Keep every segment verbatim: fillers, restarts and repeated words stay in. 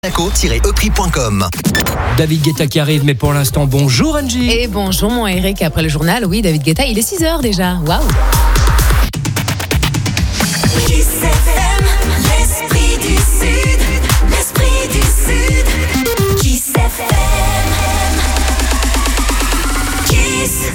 monaco tiret point com. David Guetta qui arrive, mais pour l'instant, bonjour Angie. Et bonjour mon Eric, après le journal, oui, David Guetta, il est six heures déjà, waouh. L'esprit du Sud, l'esprit du Sud, Kiss F M, Kiss.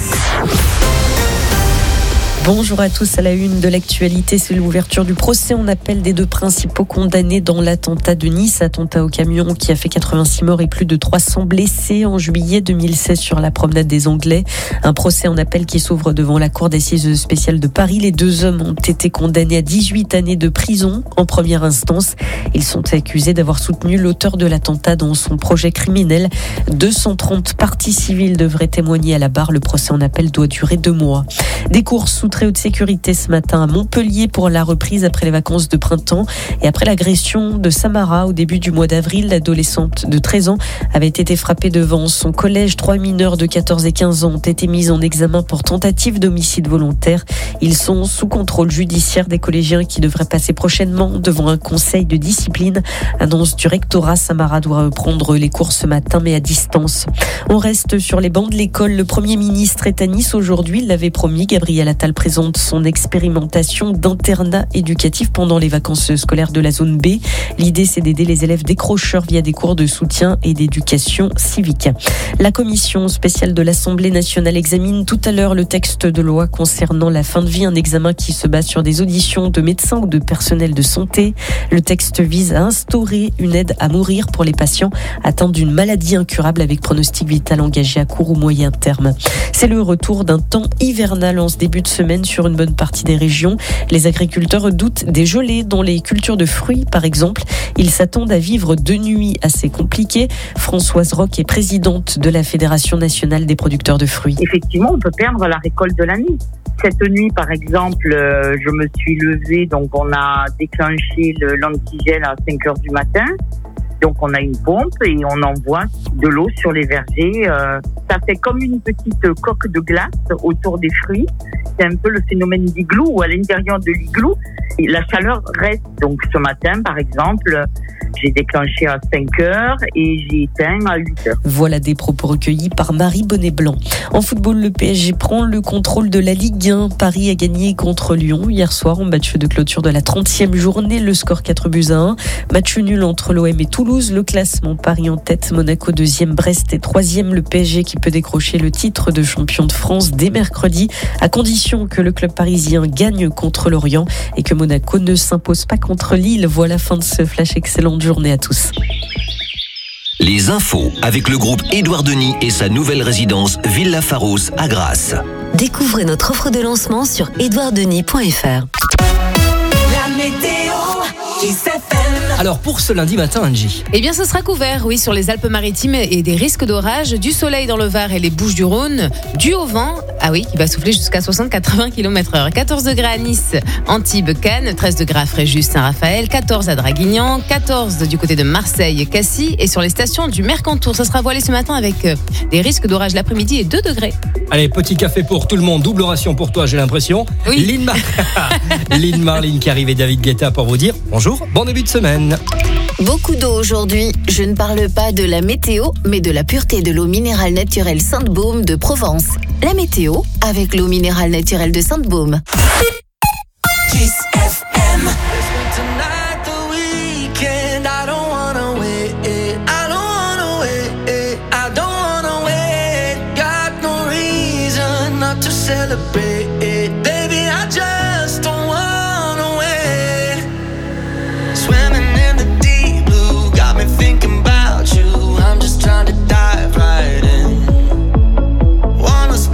Bonjour à tous, à la une de l'actualité, c'est l'ouverture du procès en appel des deux principaux condamnés dans l'attentat de Nice, attentat au camion qui a fait quatre-vingt-six morts et plus de trois cents blessés en juillet deux mille seize sur la promenade des Anglais. Un procès en appel qui s'ouvre devant la cour d'assises spéciale de Paris. Les deux hommes ont été condamnés à dix-huit années de prison en première instance. Ils sont accusés d'avoir soutenu l'auteur de l'attentat dans son projet criminel. deux cent trente parties civiles devraient témoigner à la barre. Le procès en appel doit durer deux mois. Des courses sous très haute sécurité ce matin à Montpellier pour la reprise après les vacances de printemps et après l'agression de Samara au début du mois d'avril. L'adolescente de treize ans avait été frappée devant son collège. Trois mineurs de quatorze et quinze ans ont été mis en examen pour tentative d'homicide volontaire. Ils sont sous contrôle judiciaire des collégiens qui devraient passer prochainement devant un conseil de discipline. Annonce du rectorat, Samara doit reprendre les cours ce matin mais à distance. On reste sur les bancs de l'école. Le Premier ministre est à Nice aujourd'hui. Il l'avait promis. Gabriel Attal présente son expérimentation d'internat éducatif pendant les vacances scolaires de la zone B. L'idée, c'est d'aider les élèves décrocheurs via des cours de soutien et d'éducation civique. La commission spéciale de l'Assemblée nationale examine tout à l'heure le texte de loi concernant la fin de vie, un examen qui se base sur des auditions de médecins ou de personnel de santé. Le texte vise à instaurer une aide à mourir pour les patients atteints d'une maladie incurable avec pronostic vital engagé à court ou moyen terme. C'est le retour d'un temps hivernal en ce début de semaine sur une bonne partie des régions. Les agriculteurs doutent des gelées dans les cultures de fruits, par exemple. Ils s'attendent à vivre deux nuits assez compliquées. Françoise Roch est présidente de la Fédération nationale des producteurs de fruits. Effectivement, on peut perdre la récolte de l'année. Cette nuit, par exemple, euh, je me suis levée, donc on a déclenché le l'antigel à cinq heures du matin. Donc on a une pompe et on envoie de l'eau sur les vergers. Euh, ça fait comme une petite coque de glace autour des fruits. C'est un peu le phénomène d'igloo où à l'intérieur de l'igloo, la chaleur reste. Donc ce matin, par exemple, j'ai déclenché à cinq heures et j'ai éteint à huit heures. Voilà des propos recueillis par Marie Bonnet-Blanc. En football, le P S G prend le contrôle de la Ligue un. Paris a gagné contre Lyon hier soir en match de clôture de la trentième journée. Le score quatre buts à un. Match nul entre l'O M et Toulouse. Le classement, Paris en tête, Monaco deuxième, Brest et troisième. Le P S G qui peut décrocher le titre de champion de France dès mercredi, à condition que le club parisien gagne contre Lorient et que Monaco ne s'impose pas contre Lille. Voilà, fin de ce flash. Excellente journée à tous. Les infos avec le groupe Édouard Denis et sa nouvelle résidence Villa Pharos à Grasse. Découvrez notre offre de lancement sur édouard denis point f r. La météo, Kiss F M. Alors pour ce lundi matin, Angie. Eh bien, ce sera couvert, oui, sur les Alpes-Maritimes et des risques d'orage, du soleil dans le Var et les Bouches-du-Rhône, du haut vent, ah oui, qui va souffler jusqu'à soixante à quatre-vingts kilomètres heure. quatorze degrés à Nice, Antibes, Cannes, treize degrés à Fréjus, Saint-Raphaël, quatorze à Draguignan, quatorze du côté de Marseille, Cassis et sur les stations du Mercantour. Ça sera voilé ce matin avec des risques d'orage l'après-midi et deux degrés. Allez, petit café pour tout le monde, double ration pour toi, j'ai l'impression. Oui. Lynn, Mar- Lynn Marlin qui arrive et David Guetta pour vous dire bonjour, bon début de semaine. Beaucoup d'eau aujourd'hui. Je ne parle pas de la météo, mais de la pureté de l'eau minérale naturelle Sainte-Baume de Provence. La météo avec l'eau minérale naturelle de Sainte-Baume. Kiss F M.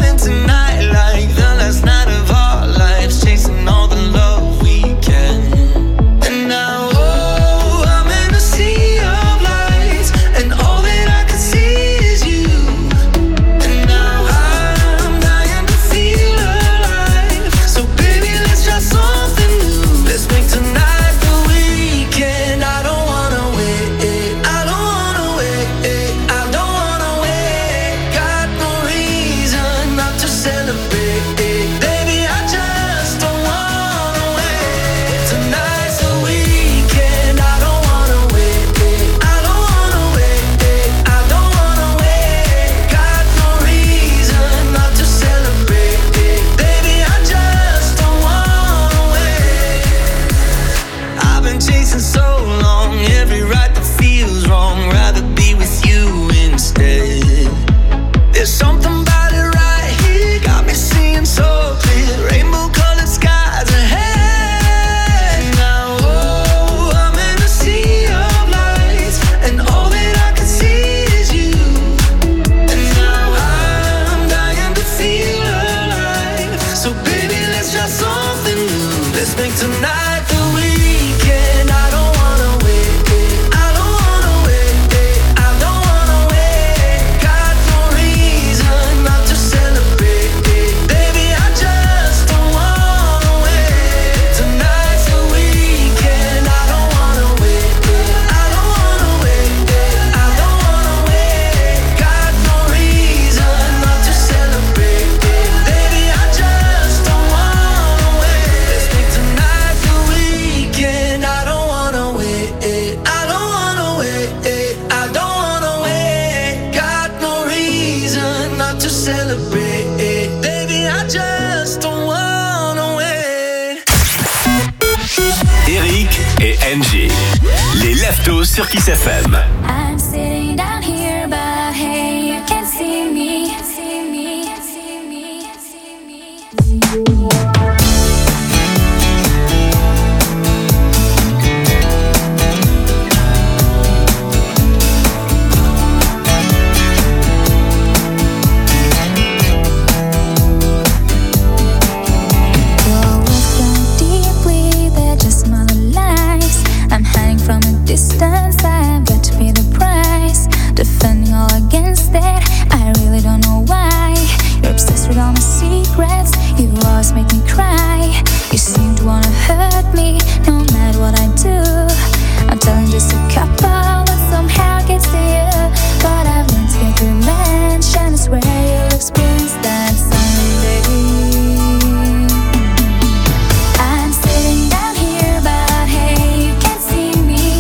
Tonight like the last night of our lives, chasing all the love we can. Farros sur Kiss F M. I'm sitting down here, but hey, you can't see me. See me, see me, see me. Distance, I've got to pay the price. Defending all against that, I really don't know why. You're obsessed with all my secrets, you always make me cry. You seem to wanna hurt me, no matter what I do. I'm telling just a couple, but somehow it gets to you. But I've learned to get revenge, and I swear you'll experience that someday. I'm sitting down here, but hey, you can't see me.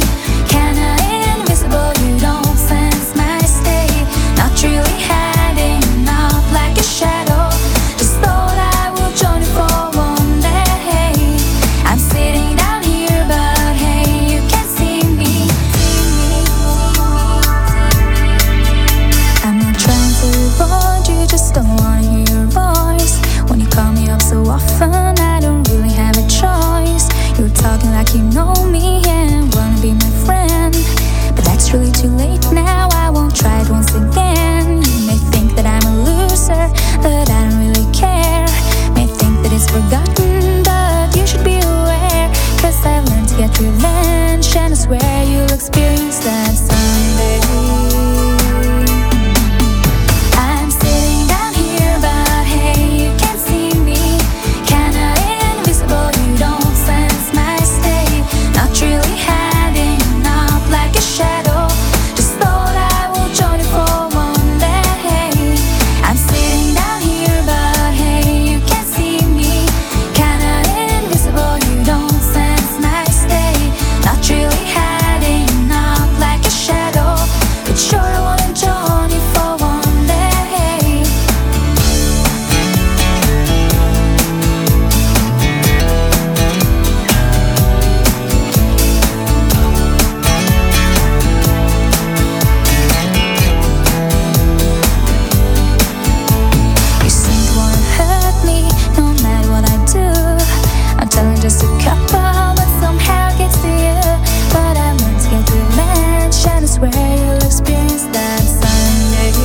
You don't sense my state. Not really hiding out like a shadow. Just thought I would join you for one day. I'm sitting down here, but hey, you can't see me. I'm not trying to avoid you, just don't wanna hear your voice. When you call me up so often, I don't really have a choice. You're talking like you know me and wanna be my friend. But that's really too late now, I won't try it once again. You may think that I'm a loser, but I don't really care. May think that it's forgotten, but you should be aware. Cause I've learned to get revenge, and I swear you'll experience that someday. I'm sitting down here, but hey, you can't see me. Kinda invisible, you don't sense my state. Not really hiding out like a shadow. Just thought I would join you for one day. I'm sitting down here, but hey, you can't see me. Kinda invisible, you don't sense my state. Not really hiding out like a shadow. But sure I wanna join you for one day. You seem to wanna hurt me, no matter what I do. I'm telling just a couple, but somehow it gets to you. But I learned to get revenge, and I swear you'll experience that someday.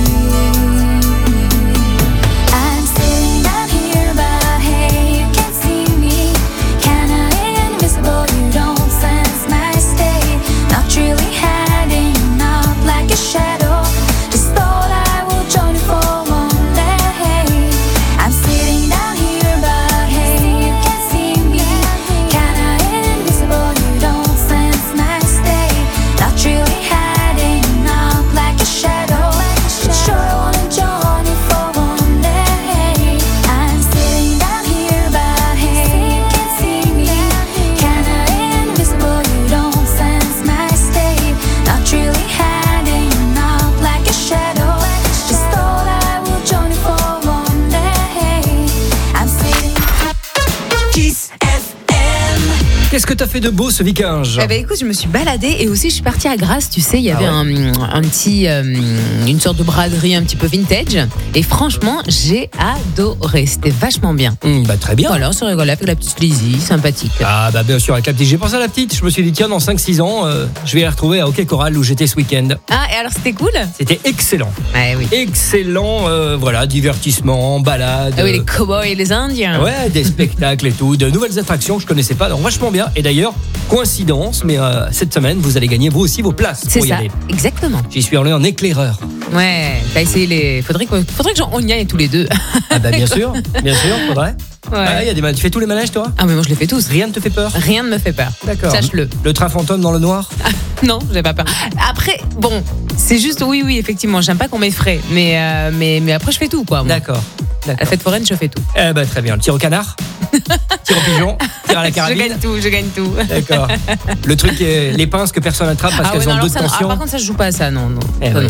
I'm sitting down here, but hey, you can't see me. Kinda invisible, you don't sense my state. Not really hiding out like a shadow. Just thought I would join you for one day. I'm sitting down here, but hey, you can't see me. Kinda invisible, you don't sense my state. Not really hiding out like a shadow. But sure I wanna join you for one day. I'm sitting down here, but hey, you can't see me. Kinda invisible, you don't sense my state. Not really hiding out like a shadow. Just thought I would join you for one day. I'm sitting. Kiss F M. Qu'est-ce que t'as fait de beau ce week-end? Eh ben écoute, je me suis baladée et aussi je suis partie à Grasse, tu sais, il y Ah avait ouais. un, un petit, euh, une sorte de braderie un petit peu vintage et franchement, j'ai adoré, c'était vachement bien. Hum, bah très bien. Voilà, on se rigolait avec la petite Lizzie, sympathique. Ah bah bien sûr, avec la petite. J'ai pensé à la petite, je me suis dit tiens, dans cinq six ans, euh, je vais la retrouver à Hockey Coral où j'étais ce week-end. Ah, et alors c'était cool? C'était excellent. Ouais, oui. Excellent, euh, voilà, divertissement, balade. Ah oui, les euh, cow-boys et les Indiens. Ouais, des spectacles et tout, de nouvelles attractions que je connaissais pas, donc vachement bien. Et d'ailleurs, coïncidence, mais euh, cette semaine, vous allez gagner vous aussi vos places C'est pour y ça, aller. exactement. J'y suis allé en éclaireur. Ouais, t'as essayé les. Faudrait que, faudrait que j'en on y aille tous les deux. Ah bah bien sûr, bien sûr, faudrait. Ouais. Ah, y a des man- tu fais tous les manèges toi? Ah, mais moi je les fais tous. Rien ne te fait peur? Rien ne me fait peur. D'accord. Sache-le. Le train fantôme dans le noir? Non, j'ai pas peur. Après, bon, c'est juste, oui, oui, effectivement, j'aime pas qu'on m'effraie. Mais, euh, mais, mais après, je fais tout, quoi. moi. D'accord. À la D'accord. fête foraine, je fais tout. Eh ben très bien. Le tir au canard, tir au pigeon, tir à la Je carabine. gagne tout, je gagne tout. D'accord. Le truc est les pinces que personne n'attrape parce Ah ouais, qu'elles non, ont alors deux ça, non. Ah, tensions. par contre, ça, je joue pas à ça, non, non. Eh Ça, oui. non.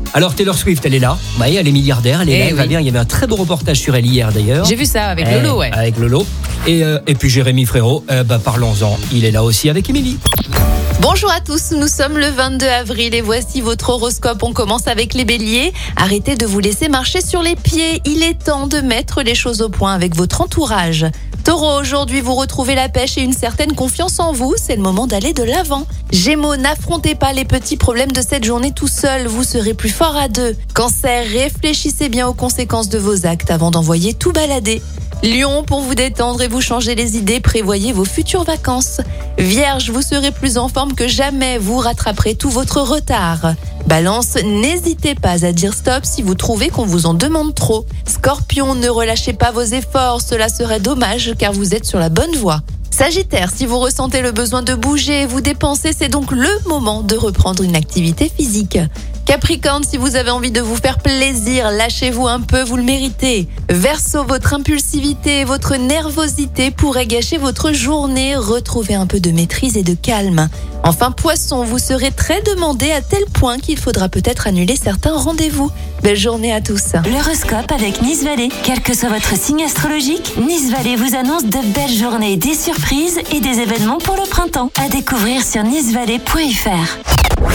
Alors Taylor Swift, elle est là. Oui, elle est milliardaire, elle est Eh là, elle oui. va bien. Il y avait un très beau reportage sur elle hier d'ailleurs. J'ai vu ça avec Eh, Lolo, ouais. Avec Lolo. Et, euh, et puis Jérémy Frérot, euh, bah, parlons-en. Il est là aussi avec Émilie. Bonjour à tous, nous sommes le vingt-deux avril et voici votre horoscope. On commence avec les béliers. Arrêtez de vous laisser marcher sur les pieds. Il est temps de mettre les choses au point avec votre entourage. Taureau, aujourd'hui vous retrouvez la pêche et une certaine confiance en vous. C'est le moment d'aller de l'avant. Gémeaux, n'affrontez pas les petits problèmes de cette journée tout seul. Vous serez plus fort à deux. Cancer, réfléchissez bien aux conséquences de vos actes avant d'envoyer tout balader. Lion, pour vous détendre et vous changer les idées, prévoyez vos futures vacances. Vierge, vous serez plus en forme que jamais, vous rattraperez tout votre retard. Balance, n'hésitez pas à dire stop si vous trouvez qu'on vous en demande trop. Scorpion, ne relâchez pas vos efforts, cela serait dommage car vous êtes sur la bonne voie. Sagittaire, si vous ressentez le besoin de bouger et vous dépenser, c'est donc le moment de reprendre une activité physique. Capricorne, si vous avez envie de vous faire plaisir, lâchez-vous un peu, vous le méritez. Verseau, votre impulsivité et votre nervosité pourraient gâcher votre journée. Retrouvez un peu de maîtrise et de calme. Enfin, Poisson, vous serez très demandé à tel point qu'il faudra peut-être annuler certains rendez-vous. Belle journée à tous. L'horoscope avec Nice Valley. Quel que soit votre signe astrologique, Nice Valley vous annonce de belles journées, des surprises et des événements pour le printemps. À découvrir sur nice valley point f r.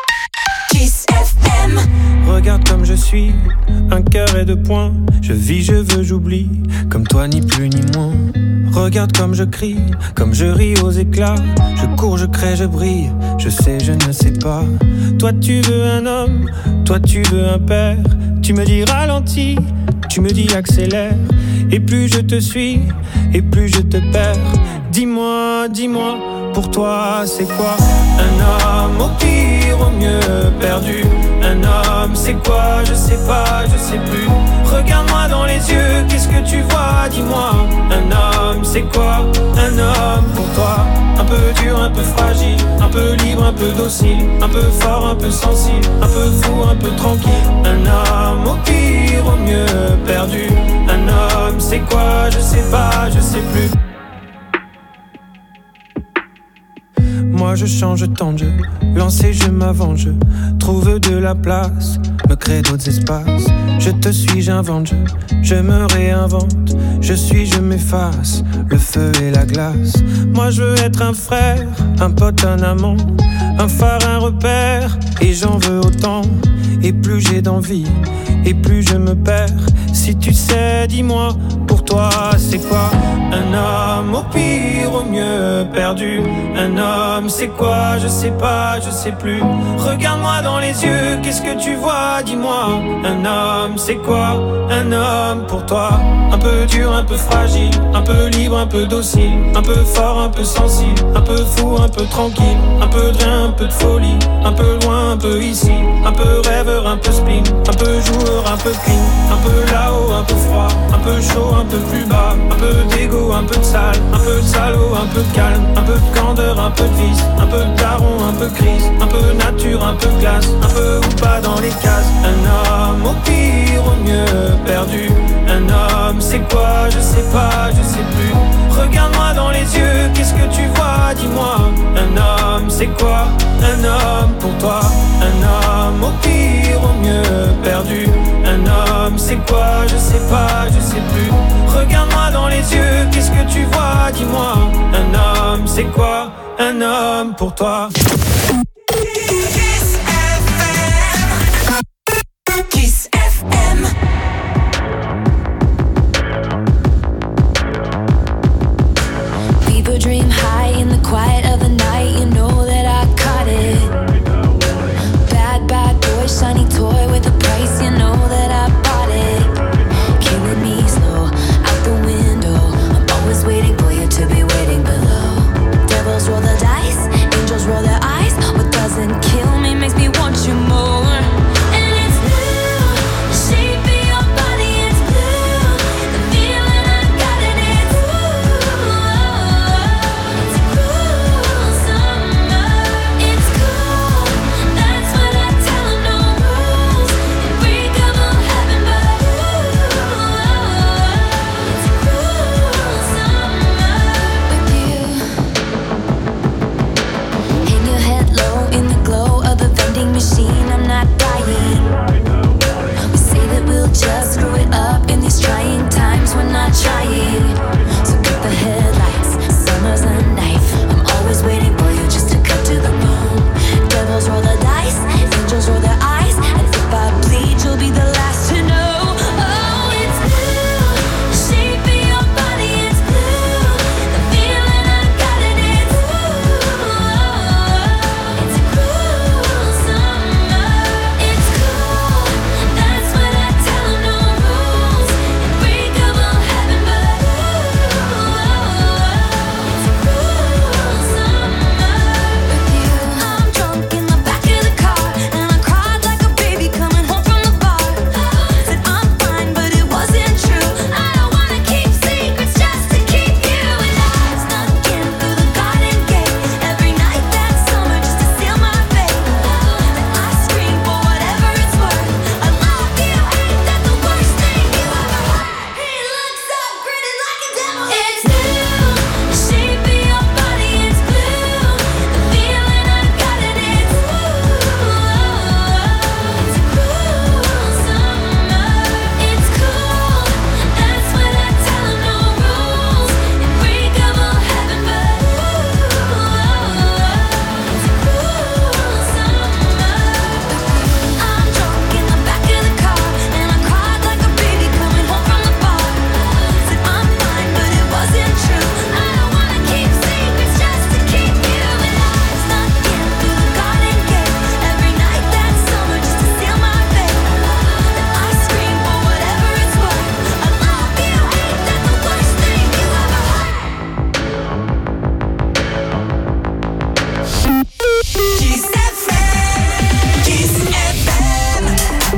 Kiss F M. Regarde comme je suis, un cœur et deux points. Je vis, je veux, j'oublie, comme toi ni plus ni moins. Regarde comme je crie, comme je ris aux éclats. Je cours, je crée, je brille, je sais, je ne sais pas. Toi tu veux un homme, toi tu veux un père. Tu me dis ralentis, tu me dis accélère. Et plus je te suis, et plus je te perds. Dis-moi, dis-moi, pour toi c'est quoi un homme, au pire, au mieux perdu? Un homme, c'est quoi? Je sais pas, je sais plus. Regarde-moi dans les yeux, qu'est-ce que tu vois? Dis-moi, un homme, c'est quoi? Un homme pour toi. Un peu dur, un peu fragile, un peu libre, un peu docile, un peu fort, un peu sensible, un peu fou, un peu tranquille. Un homme, au pire, au mieux perdu. Un homme, c'est quoi? Je sais pas, je sais plus. Moi je change tant de jeu, lancer je m'avance, je trouve de la place, me crée d'autres espaces. Je te suis, j'invente, je, je me réinvente, je suis, je m'efface, le feu et la glace. Moi je veux être un frère, un pote, un amant, un phare, un repère, et j'en veux autant. Et plus j'ai d'envie, et plus je me perds. Si tu sais, dis-moi, pour toi c'est quoi un homme, au pire, au mieux perdu? Un homme, c'est quoi? Je sais pas, je sais plus. Regarde-moi dans les yeux, qu'est-ce que tu vois? Dis-moi, un homme, c'est quoi un homme pour toi? Un peu dur, un peu fragile, un peu libre, un peu docile, un peu fort, un peu sensible, un peu fou, un peu tranquille, un peu de rien, un peu de folie, un peu loin, un peu ici, un peu rêveur, un peu spleen, un peu joueur, un peu clean, un peu là-haut, un peu froid, un peu chaud, un peu plus bas, un peu d'ego, un peu de sale, un peu de salaud, un peu de calme, un peu de candeur, un peu de vice, un peu de daron, un peu crise, un peu nature, un peu de glace, un peu ou pas dans les cases. Un homme, au pire, au mieux perdu. Un homme, c'est quoi? Je sais pas, je sais plus. Regarde-moi dans les yeux, qu'est-ce que tu vois? Dis-moi, un homme, c'est quoi un homme pour toi? Un homme, au pire, au mieux perdu. Un homme, c'est quoi? Je sais pas, je sais plus. Regarde-moi dans les yeux, qu'est-ce que tu vois? Dis-moi, un homme, c'est quoi un homme pour toi? Kiss F M. Kiss F M. People dream high in the quiet of the night. You know that I caught it. Bad, bad boy, shiny toy with a price. You know that I bought it. Killing me slow, out the window. I'm always waiting for you to be waiting below. Devils roll the dice, angels roll their eyes. What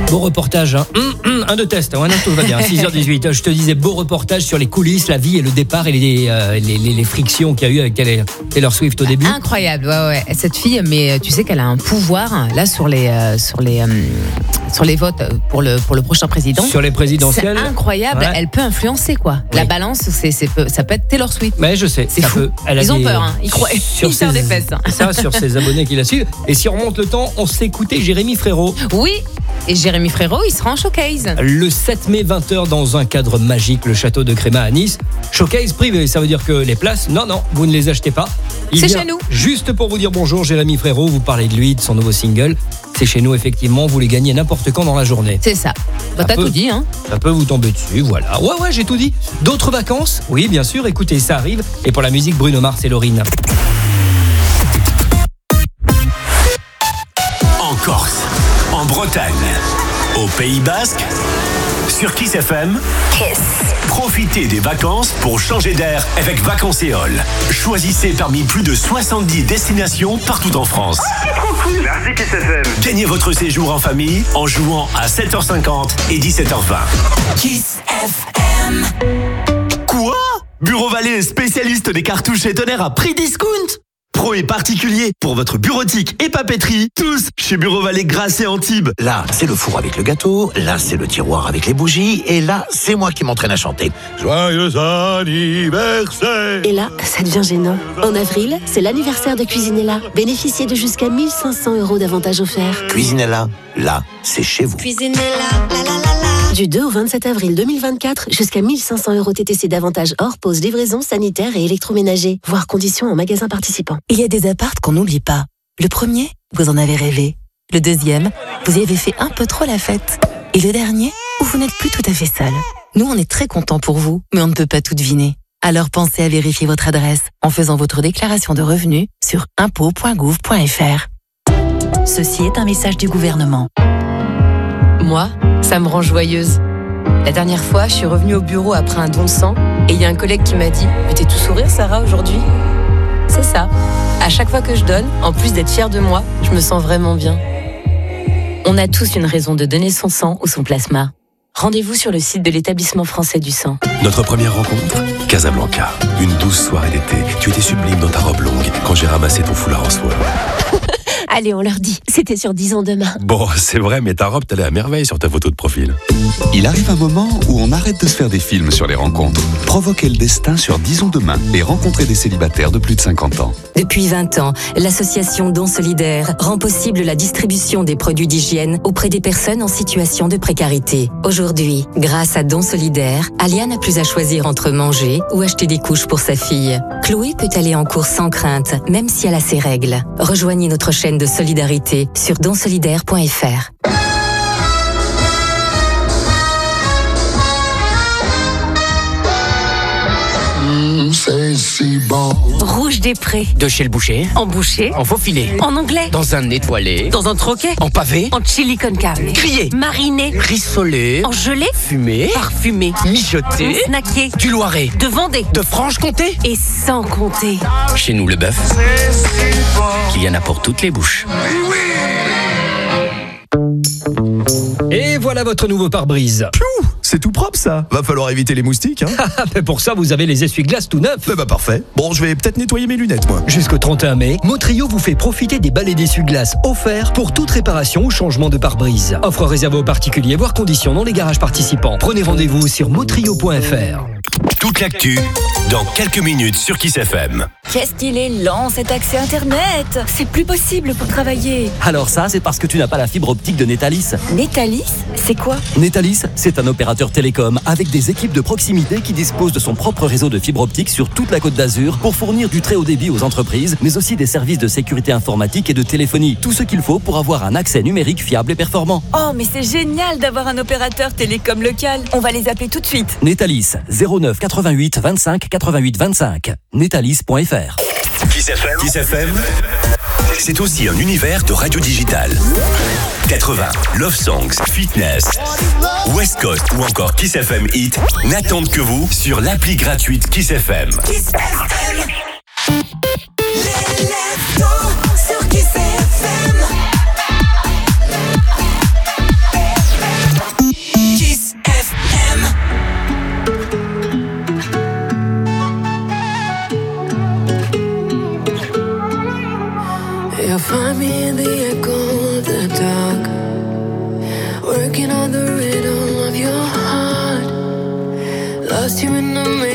Beau reportage, hein. Hum, hum, un de test, ouais, non, tout va bien. six heures dix-huit, je te disais, beau reportage sur les coulisses, la vie et le départ et les, euh, les, les, les frictions qu'il y a eu avec Taylor Swift au début. Incroyable, ouais, ouais. Cette fille, mais tu sais qu'elle a un pouvoir là sur les, euh, sur les, euh, sur les votes pour le, pour le prochain président. Sur les présidentielles. C'est incroyable, ouais. Elle peut influencer quoi. Oui. La balance, c'est, c'est, ça peut être Taylor Swift. Mais je sais, c'est ça fou. Peut. Elle a Ils ont des, peur, hein. Ils croient. Ils serrent des fesses. Ça, sur ses abonnés qui la suivent. Et si on remonte le temps, on s'est écouté Jérémy Frérot. Oui. Et Jérémy Frérot, il sera en showcase. Le sept mai, vingt heures, dans un cadre magique, le château de Créma à Nice. Showcase privé, ça veut dire que les places, non, non, vous ne les achetez pas. Il c'est chez nous. Juste pour vous dire bonjour, Jérémy Frérot, vous parlez de lui, de son nouveau single. C'est chez nous, effectivement, vous les gagnez n'importe quand dans la journée. C'est ça. Bah, t'as peut, tout dit, hein. Ça peut vous tomber dessus, voilà. Ouais, ouais, j'ai tout dit. D'autres vacances ? Oui, bien sûr, écoutez, ça arrive. Et pour la musique, Bruno Mars et Laurine. En Corse, en Bretagne, au Pays Basque, sur Kiss F M, Kiss. Profitez des vacances pour changer d'air avec Vacances-Éole. Choisissez parmi plus de soixante-dix destinations partout en France. Oh, c'est trop cool. Merci Kiss F M. Gagnez votre séjour en famille en jouant à sept heures cinquante et dix-sept heures vingt. Kiss F M. Quoi ? Bureau Vallée, spécialiste des cartouches et tonnerres à prix discount. Pro et particulier pour votre bureautique et papeterie, tous chez Bureau Vallée Grasse et Antibes. Là, c'est le four avec le gâteau, là, c'est le tiroir avec les bougies, et là, c'est moi qui m'entraîne à chanter. Joyeux anniversaire. Et là, ça devient gênant. En avril, c'est l'anniversaire de Cuisinella. Bénéficiez de jusqu'à mille cinq cents euros d'avantages offerts. Cuisinella, là, c'est chez vous. Cuisinella, la la la la. Du deux au vingt-sept avril deux mille vingt-quatre, jusqu'à mille cinq cents euros T T C d'avantages hors pause, livraison, sanitaire et électroménager. Voir conditions en magasin participant. Il y a des appartes qu'on n'oublie pas. Le premier, vous en avez rêvé. Le deuxième, vous y avez fait un peu trop la fête. Et le dernier, où vous n'êtes plus tout à fait seul. Nous, on est très contents pour vous, mais on ne peut pas tout deviner. Alors pensez à vérifier votre adresse en faisant votre déclaration de revenus sur impôts point gouv point f r. Ceci est un message du gouvernement. Moi, ça me rend joyeuse. La dernière fois, je suis revenue au bureau après un don de sang et il y a un collègue qui m'a dit « T'es tout sourire, Sarah, aujourd'hui ?» C'est ça. À chaque fois que je donne, en plus d'être fière de moi, je me sens vraiment bien. On a tous une raison de donner son sang ou son plasma. Rendez-vous sur le site de l'établissement français du sang. Notre première rencontre, Casablanca. Une douce soirée d'été. Tu étais sublime dans ta robe longue quand j'ai ramassé ton foulard en soie. Allez, on leur dit, c'était sur dix ans demain. Bon, c'est vrai, mais ta robe t'allait à merveille sur ta photo de profil. Il arrive un moment où on arrête de se faire des films sur les rencontres. Provoquez le destin sur dix ans demain et rencontrez des célibataires de plus de cinquante ans. Depuis vingt ans, l'association Dons Solidaires rend possible la distribution des produits d'hygiène auprès des personnes en situation de précarité. Aujourd'hui, grâce à Dons Solidaires, Alia n'a plus à choisir entre manger ou acheter des couches pour sa fille. Chloé peut aller en cours sans crainte, même si elle a ses règles. Rejoignez notre chaîne de solidarité sur dons solidaires point f r. Mmh, c'est si bon. Rouge des Prés. De chez le boucher. En boucher. En faux filet. En anglais. Dans un étoilé. Dans un troquet. En pavé. En chili con carne. Grillé. Mariné. Rissolé. En gelé. Fumé. Parfumé. Mijoté. Snacké. Du Loiret. De Vendée. De Franche-Comté. Et sans compter. Chez nous, le bœuf. Il y en a pour toutes les bouches. Oui, oui. Et voilà votre nouveau pare-brise. Piou, c'est tout propre ça. Va falloir éviter les moustiques, hein. Mais pour ça, vous avez les essuie-glaces tout neufs. Eh bah parfait. Bon, je vais peut-être nettoyer mes lunettes, moi. Jusqu'au trente et un mai, Motrio vous fait profiter des balais d'essuie-glaces offerts pour toute réparation ou changement de pare-brise. Offre réservée aux particuliers, voire conditions dans les garages participants. Prenez rendez-vous sur motrio point f r. Toute l'actu, dans quelques minutes sur Kiss F M. Qu'est-ce qu'il est lent cet accès Internet. C'est plus possible pour travailler. Alors ça, c'est parce que tu n'as pas la fibre optique de Netalis. Netalis, c'est quoi? Netalis, c'est un opérateur télécom avec des équipes de proximité qui disposent de son propre réseau de fibre optique sur toute la Côte d'Azur pour fournir du très haut débit aux entreprises, mais aussi des services de sécurité informatique et de téléphonie. Tout ce qu'il faut pour avoir un accès numérique fiable et performant. Oh, mais c'est génial d'avoir un opérateur télécom local. On va les appeler tout de suite. Netalis, zéro neuf quatre-vingt-huit vingt-cinq quatre-vingt-huit vingt-cinq. Netalis point f r. Kiss F M, Kiss F M, c'est aussi un univers de radio digitale. quatre-vingts, Love Songs, Fitness, West Coast ou encore Kiss F M Hit n'attendent que vous sur l'appli gratuite Kiss F M. Kiss F M. L'élève sur Kiss F M.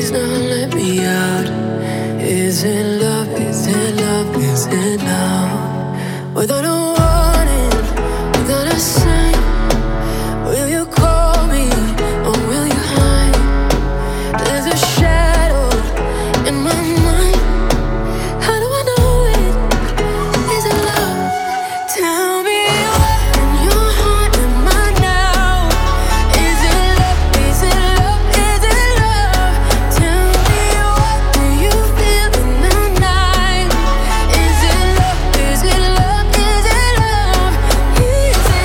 please now let me out. Is it love, is it love, is it love? Without a warning, without a sign, will you call me or will you hide? There's a shadow in my mind. How do I know it? Is it love? Tell me what in your heart am I now? Is it love? Is it love? Is it love? Tell me what do you feel in the night? Is it love? Is it love? Is it love? Is it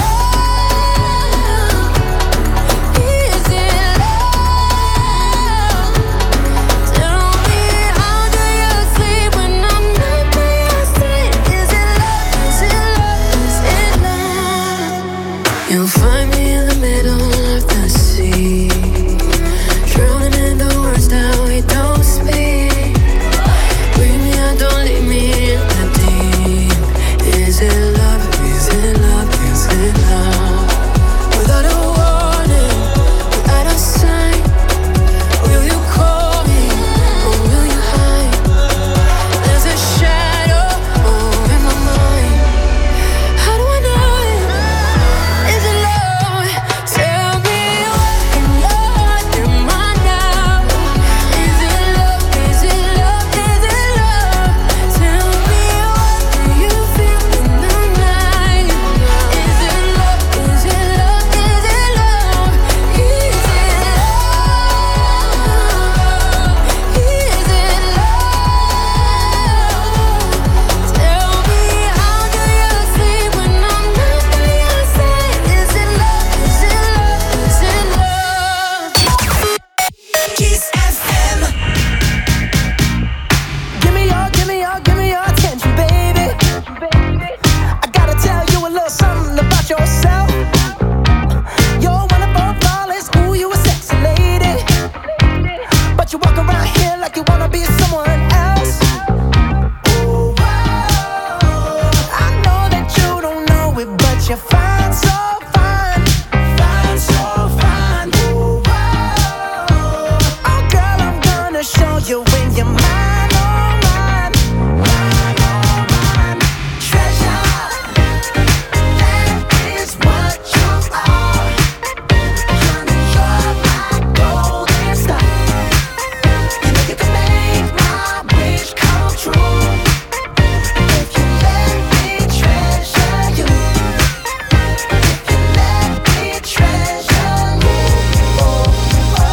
love? Is it love? Tell me how do you sleep when I'm not by your side? Is it love? Is it love? Is it love? You'll find me in the middle of the sea, drowning in the words that we don't speak. Bring me out, don't leave me in the deep. Is it love? Is it love? Is it love? Without a warning, without a sign, will you call me or will you hide? There's a shadow over my mind. How do I know it? Is it love? Tell me what in your heart am I now? Is it love? Is it love? Is it love? Tell me what do you feel in the night? Is it love? Is it love? Is it love? Is it love? Is it love? Tell me how do you sleep when I'm not by your side? Is it love? Is it love? Is it love? Kiss F M. Give me your, give me your, give me your attention, baby. I gotta tell you a little something about yourself. You're wonderful, flawless, ooh, you a sexy lady. But you walk around here like you wanna be someone else. Ooh, I know that you don't know it, but you're fine, so fine. Fine, so fine. Ooh, oh, girl, I'm gonna show you when you're mine, oh mine. Mine, oh mine. Treasure, that is what you are. Honey, you're my golden star. You know you can make my wish come true. If you let me treasure you. If you let me treasure you. Oh, oh.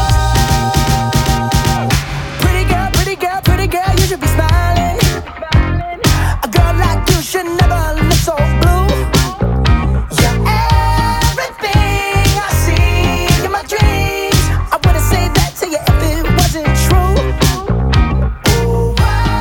Pretty girl, pretty girl, pretty girl, you should be smiling. A girl like you should never look so blue. You're everything I see in my dreams. I wouldn't say that to you if it wasn't true. Ooh,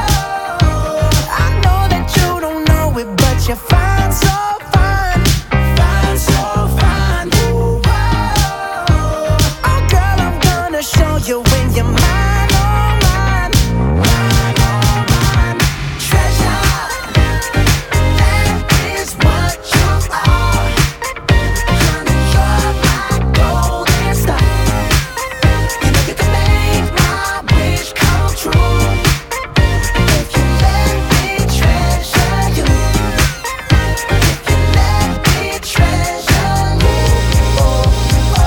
I know that you don't know it, but you're fine, so fine. Fine, so fine. Ooh, oh, girl, I'm gonna show you when you're mine, oh mine. Mine, oh mine. Treasure, that is what you are. Honey, you're my golden star. You know you can make my wish come true. If you let me treasure you. If you let me treasure you. Oh, oh.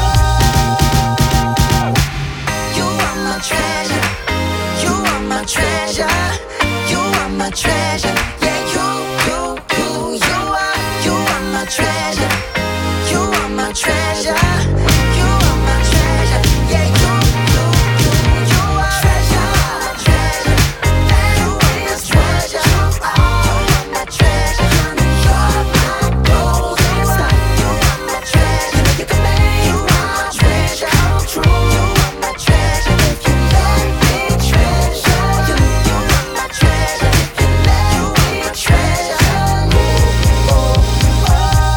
You are my treasure. You are my treasure. You are my treasure. Yeah, you, you, you, you are. You are my treasure. You are my treasure. You are my treasure. Yeah, you, you, you, you are. Treasure, treasure. You are my treasure. You are my treasure. Honey, you're my golden star. You are my treasure. You know you can make my wish come true. You are my treasure. If you let me treasure you. You are my treasure. If you let me treasure you. Oh, oh.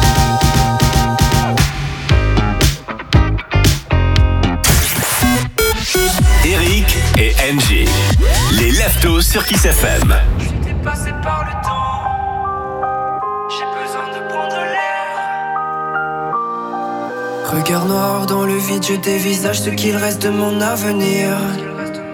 Eric et Angie. Les Leftos sur Kiss F M. J'étais passé par le temps. J'ai besoin de prendre l'air. Regard noir dans le vide, je dévisage ce qu'il reste de mon avenir.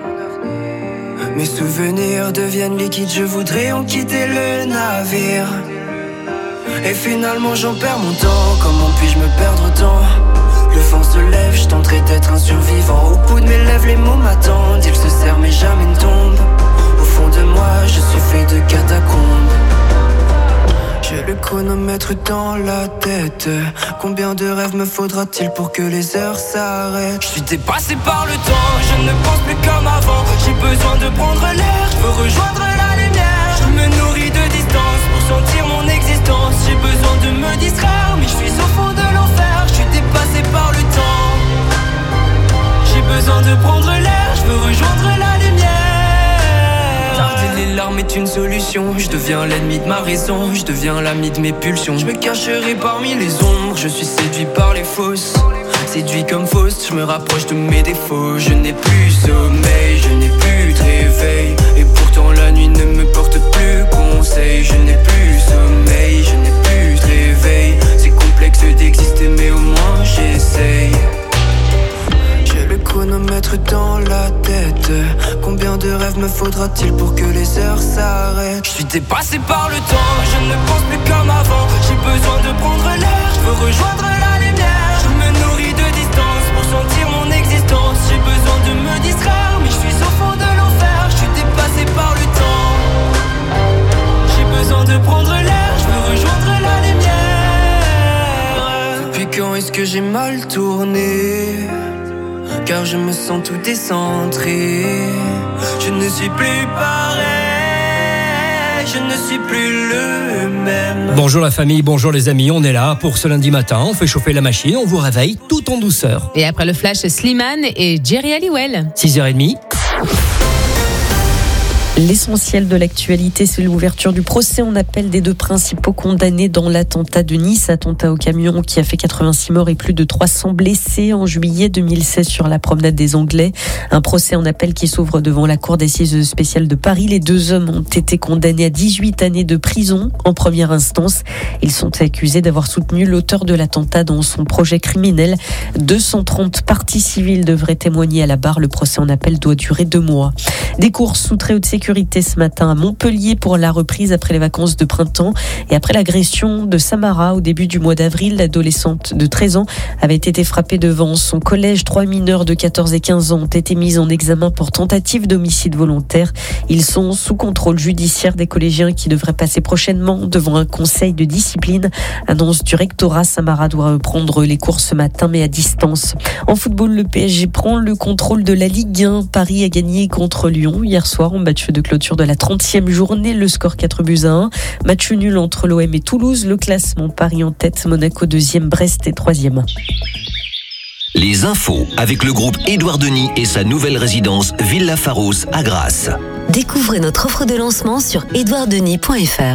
Mes souvenirs deviennent liquides, je voudrais en quitter le navire. Et finalement j'en perds mon temps, comment puis-je me perdre autant? Le vent se lève, je tenterai d'être un survivant. Au bout de mes lèvres les mots m'attendent, ils se serrent mais jamais ne tombent. Au fond de moi je suis fait de catacombes. J'ai le chronomètre dans la tête. Combien de rêves me faudra-t-il pour que les heures s'arrêtent? Je suis dépassé par le temps, je ne pense plus comme avant. J'ai besoin de prendre l'air, je veux rejoindre la lumière. Je me nourris de distance pour sentir mon existence. J'ai besoin de me distraire, mais je suis au fond de l'enfer. Je suis dépassé par le temps. J'ai besoin de prendre l'air, je veux rejoindre la lumière. Tarder les larmes est une solution. Je deviens l'ennemi de ma raison, je deviens l'ami de mes pulsions. Je me cacherai parmi les ombres, je suis séduit par les fausses. Séduit comme fausse, je me rapproche de mes défauts. Je n'ai plus sommeil, je n'ai plus de réveil. Et pourtant la nuit ne me porte plus conseil. Je n'ai plus sommeil, je n'ai plus de réveil. C'est complexe d'exister mais au moins j'essaye. J'ai le chronomètre dans la tête. Combien de rêves me faudra-t-il pour que les heures s'arrêtent? Je suis dépassé par le temps, je ne pense plus comme avant. J'ai besoin de prendre l'air, je veux rejoindre la lumière. Je me nourris de distance pour sentir mon existence. J'ai besoin de me distraire, mais je suis au fond de l'enfer. Je suis dépassé par le temps. J'ai besoin de prendre l'air, je veux rejoindre la lumière. Depuis quand est-ce que j'ai mal tourné? Car je me sens tout décentré. Je ne suis plus pareil, je ne suis plus le même. Bonjour la famille, bonjour les amis, on est là pour ce lundi matin, on fait chauffer la machine, on vous réveille tout en douceur. Et après le flash, Slimane et Jerry Halliwell. six heures trente. L'essentiel de l'actualité, c'est l'ouverture du procès en appel des deux principaux condamnés dans l'attentat de Nice, attentat au camion qui a fait quatre-vingt-six morts et plus de trois cents blessés en juillet deux mille seize sur la promenade des Anglais. Un procès en appel qui s'ouvre devant la cour d'assises spéciale de Paris. Les deux hommes ont été condamnés à dix-huit années de prison en première instance. Ils sont accusés d'avoir soutenu l'auteur de l'attentat dans son projet criminel. deux cent trente parties civiles devraient témoigner à la barre. Le procès en appel doit durer deux mois. Des courses sous très haute sécurité ce matin à Montpellier pour la reprise après les vacances de printemps et après l'agression de Samara au début du mois d'avril. L'adolescente de treize ans avait été frappée devant son collège. Trois mineurs de quatorze et quinze ans ont été mis en examen pour tentative d'homicide volontaire. Ils sont sous contrôle judiciaire. Des collégiens qui devraient passer prochainement devant un conseil de discipline. Annonce du rectorat, Samara doit reprendre les cours ce matin mais à distance. En football, le P S G prend le contrôle de la Ligue un. Paris a gagné contre Lyon hier soir en match de clôture de la trentième journée. Le score quatre buts à un. Match nul entre l'O M et Toulouse. Le classement, Paris en tête, Monaco deuxième, Brest et troisième. Les infos avec le groupe Édouard Denis et sa nouvelle résidence Villa Pharos à Grasse. Découvrez notre offre de lancement sur édouard denis point f r.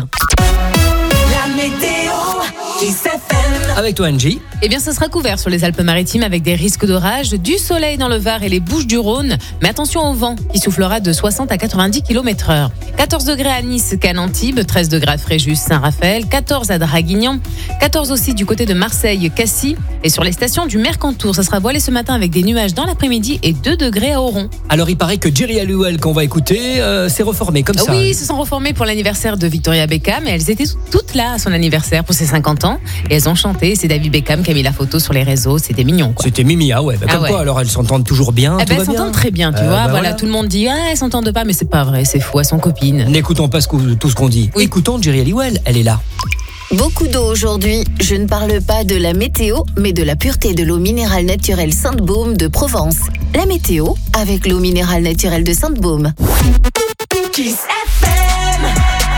La météo qui s'est fait. Avec toi Angie. Eh bien, ça sera couvert sur les Alpes-Maritimes avec des risques d'orage, du soleil dans le Var et les Bouches-du-Rhône. Mais attention au vent qui soufflera de soixante à quatre-vingt-dix kilomètres heure. quatorze degrés à Nice, Cannes, Antibes, treize degrés à Fréjus, Saint-Raphaël, quatorze à Draguignan, quatorze aussi du côté de Marseille, Cassis. Et sur les stations du Mercantour, ça sera voilé ce matin avec des nuages dans l'après-midi et deux degrés à Oron. Alors, il paraît que Jerry Halliwell, qu'on va écouter, euh, s'est reformé comme ça. Oui, ils se sont reformés pour l'anniversaire de Victoria Beckham et elles étaient toutes là à son anniversaire pour ses cinquante ans. Et elles ont chanté. C'est David Beckham qui a mis la photo sur les réseaux. C'était mignon, quoi. C'était Mimi, ah ouais. Bah, comme ah ouais. quoi, alors elles s'entendent toujours bien. Eh ben, elles s'entendent très bien, tu euh, vois. Bah, voilà, voilà, tout le monde dit, ah, elles s'entendent pas, mais c'est pas vrai, c'est faux, elles sont copines. N'écoutons pas ce que, tout ce qu'on dit. Oui. Écoutons Jerry Halliwell, elle est là. Beaucoup d'eau aujourd'hui. Je ne parle pas de la météo, mais de la pureté de l'eau minérale naturelle Sainte-Baume de Provence. La météo avec l'eau minérale naturelle de Sainte-Baume. Kiss F M.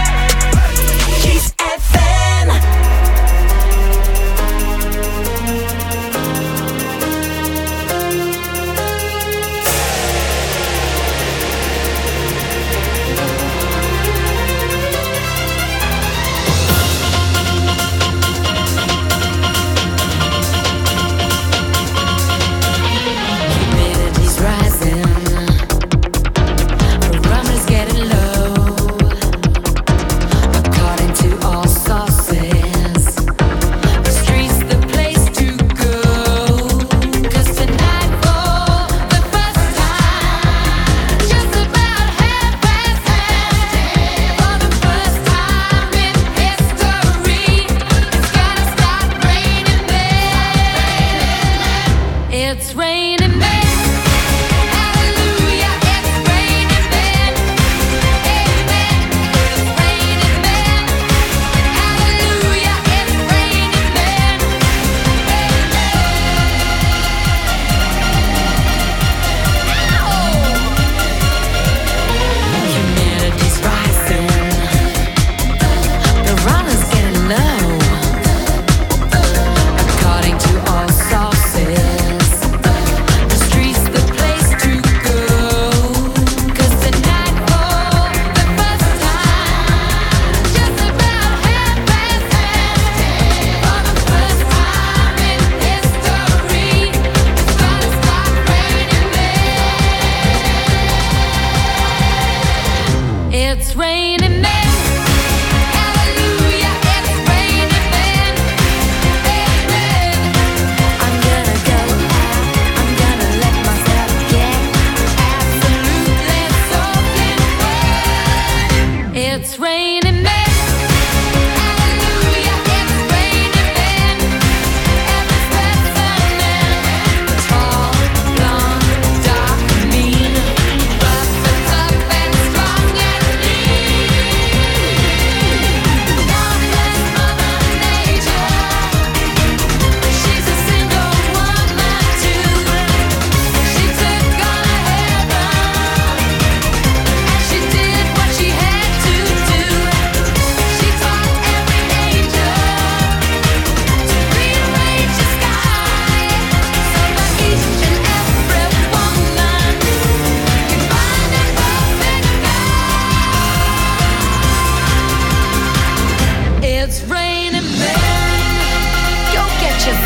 Kiss F M. Humidity's rising, the rum is getting low.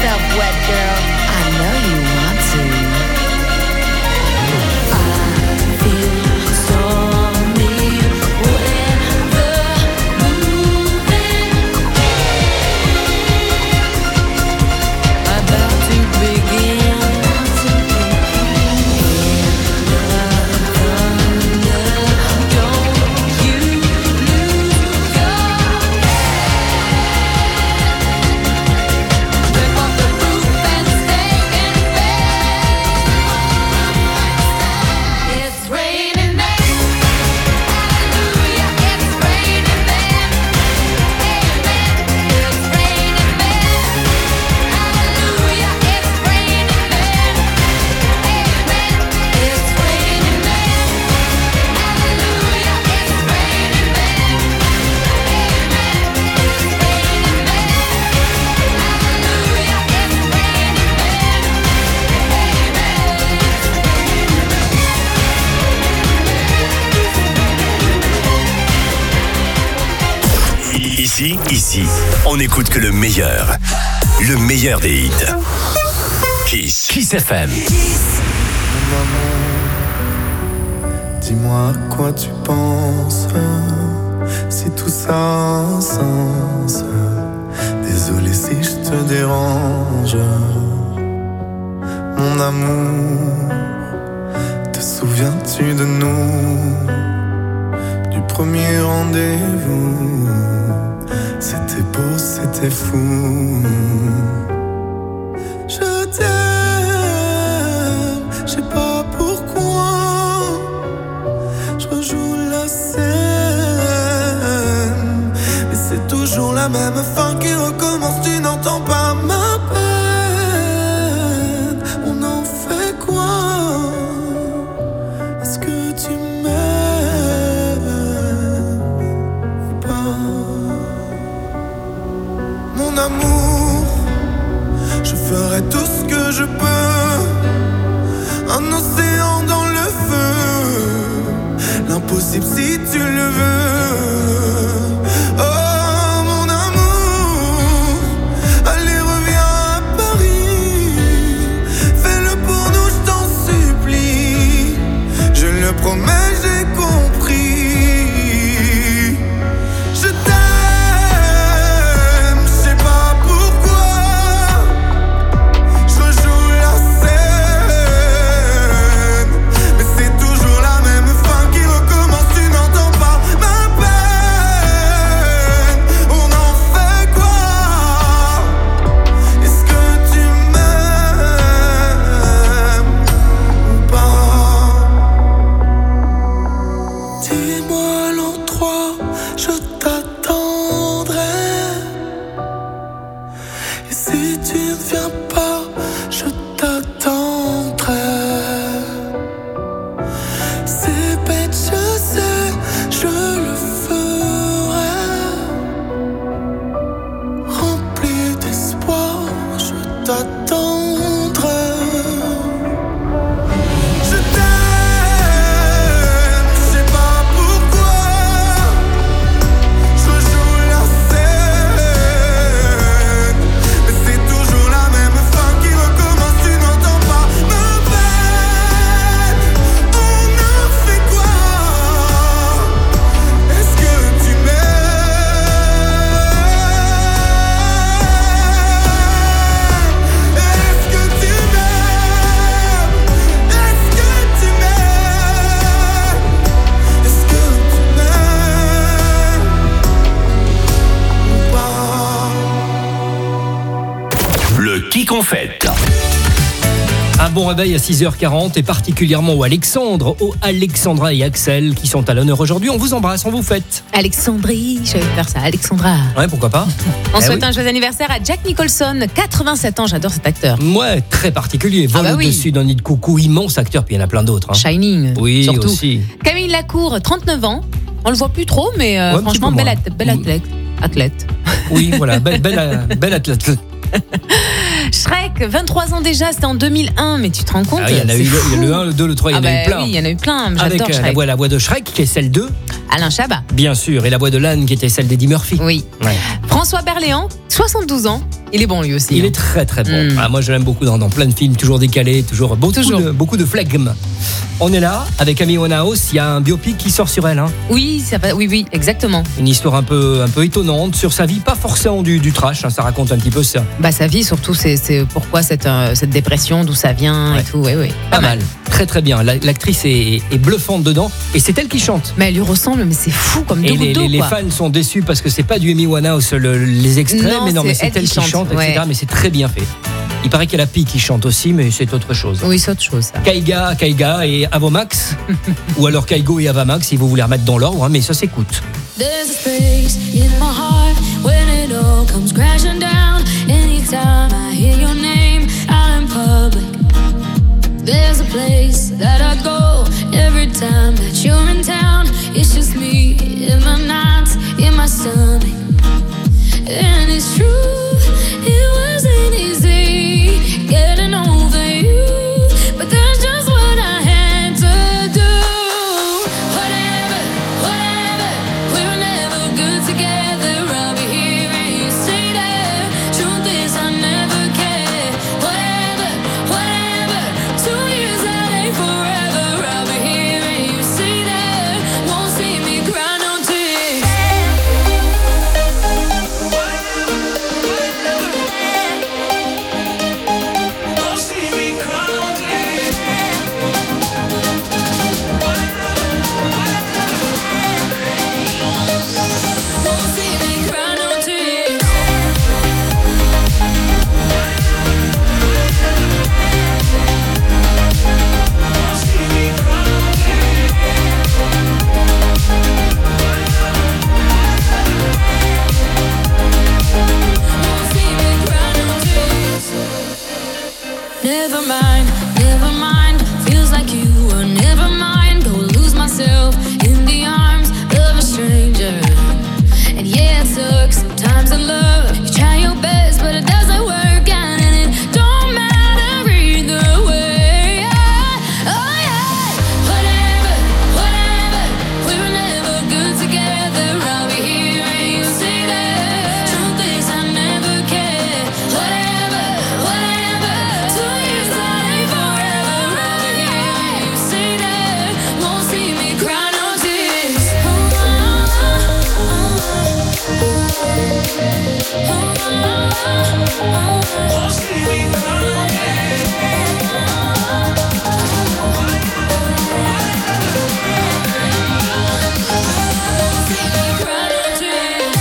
yourself wet, girl. I know you want to. Ici, ici, on n'écoute que le meilleur. Le meilleur des hits. Kiss. Kiss F M. Maman, dis-moi à quoi tu penses. Si tout ça a un sens. Désolé si je te dérange. Mon amour, te souviens-tu de nous? Du premier rendez-vous. C'était beau, c'était fou. Je t'aime, je sais pas pourquoi. Je rejoue la scène, mais c'est toujours la même fin qui recommence. Tu n'entends pas ma peine. On en fait quoi? Est-ce que tu m'aimes ou pas? Mon amour, je ferai tout ce que je peux. Un océan dans le feu, l'impossible si tu le veux. Oh mon amour, allez reviens à Paris. Fais-le pour nous, je t'en supplie. Je le promets, j'ai compris. Je t'aime. Qu'on fête. Un bon réveil à six heures quarante et particulièrement au Alexandre, au Alexandra et Axel qui sont à l'honneur aujourd'hui. On vous embrasse, on vous fête. Alexandrie, je vais faire ça, Alexandra. Ouais, pourquoi pas. On eh souhaite oui. un joyeux anniversaire à Jack Nicholson, quatre-vingt-sept ans, j'adore cet acteur. Ouais, très particulier. Vol Ah bah oui. au-dessus d'un nid de coucou, immense acteur, puis il y en a plein d'autres. Hein. Shining, oui, surtout. aussi. Camille Lacour, trente-neuf ans. On le voit plus trop, mais euh, Ouais, franchement, bel athlète. Bel athlète. athlète. Oui, voilà, belle, belle, belle athlète. Shrek, vingt-trois ans déjà, c'était en deux mille un, mais tu te rends compte? Ah, il y en a eu fou. le, le un, le deux, le trois, il y ah en bah a eu plein. Oui, il y en a eu plein, j'adore Avec euh, Shrek. la voix, la voix de Shrek qui est celle de Alain Chabat. Bien sûr, et la voix de l'âne qui était celle d'Eddie Murphy. Oui. Ouais. François Berléand, soixante-douze ans. Il est bon lui aussi. Il hein. est très très bon. Mm. Ah, moi je l'aime beaucoup dans, dans plein de films, toujours décalé, toujours beaucoup, Toujours. De, beaucoup de flegme. On est là avec Amy Winehouse, il y a un biopic qui sort sur elle. Hein. Oui, ça va, oui, oui, exactement. Une histoire un peu, un peu étonnante sur sa vie, pas forcément du, du trash, hein, ça raconte un petit peu ça. Bah sa vie surtout, c'est, c'est pourquoi cette, euh, cette dépression, d'où ça vient Ouais. et tout. Oui, oui. Pas mal. Très très bien. La- L'actrice est, est bluffante dedans et c'est elle qui chante. Mais elle lui ressemble, mais c'est fou comme Et deux les, gouttes d'eau, les, les quoi. fans sont déçus parce que c'est pas du Amy Winehouse le- les extraits, Non, mais non, c'est mais c'est elle elle, qui qui chante, chante, et cetera. ouais. Mais c'est très bien fait. Il paraît qu'il y a la Pi qui chante aussi, mais c'est autre chose. Oui, c'est autre chose. Ça. Kaiga, Kaiga et Avomax, ou alors Kaigo et Avamax si vous voulez remettre dans l'ordre, hein, mais ça s'écoute. There's a space in my heart when it all comes crashing down. Anytime I hear your name out in public, there's a place that I go every time that you're in town. It's just me in my nights, in my stomach, and it's true. It wasn't easy getting over you, but that's just what I had to do. Whatever, whatever, we were never good together. I'll be here and you stay there. Truth is I never cared. Whatever, whatever, two years that ain't forever. I'll be here and you stay there. Won't see me cry no tears. Won't see me cry no tears. Won't see me cry no tears. Never mind, never mind. Feels like you were never mind. Go lose myself in the arms of a stranger. And yeah, it sucks sometimes in love. You try your best, but it doesn't work out, and it don't matter either way. Oh yeah, whatever, whatever. We were never good together. I'll be here and you stay there. Truth is I never cared. Whatever, whatever. Two years that ain't forever. I'll be here and you stay there. Won't see me cry no tears. Won't see me cry no Won't see me cry no tears.